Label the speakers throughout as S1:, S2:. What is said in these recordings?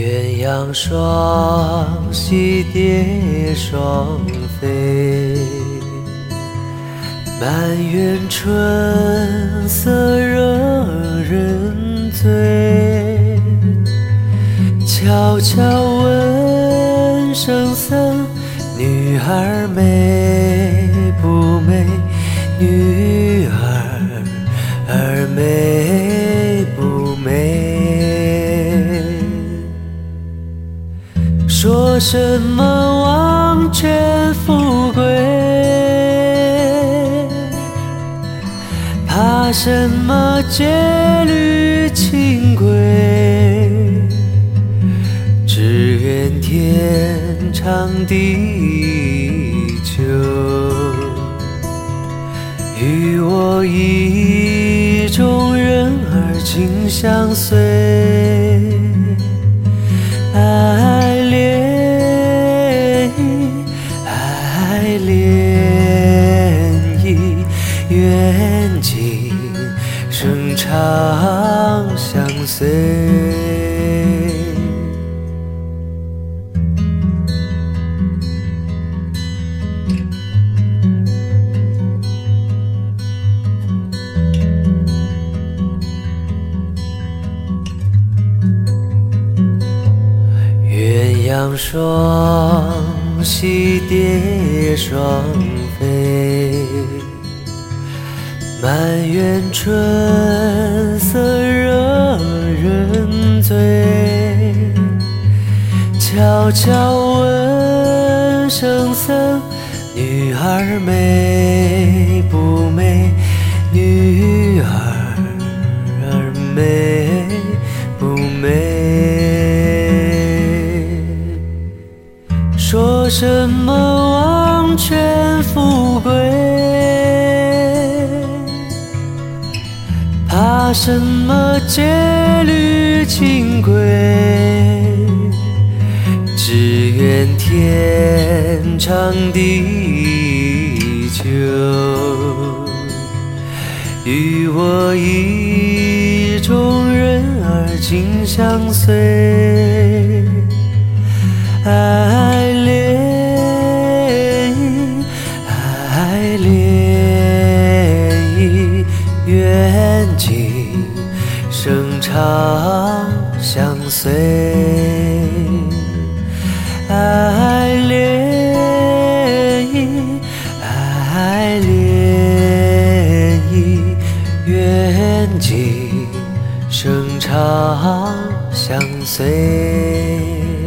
S1: 鸳鸯双栖蝶双飞，满园春色惹人醉。悄悄问圣僧，女儿美不美？女儿美不美？说什么王权富贵，怕什么戒律清规？只愿天长地久，与我意中人儿紧相随。爱恋意，愿今生长相随。鸳鸯双栖蝶双飞，满园春色惹人醉。悄悄问圣僧，女儿美不美？女儿美不美？说什么王权富贵，怕什么戒律清规？只愿天长地久，与我意中人儿紧相随。爱恋意，愿今生长相随。爱恋意，愿今生长相随。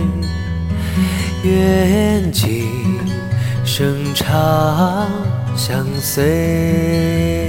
S1: 愿今生长相随。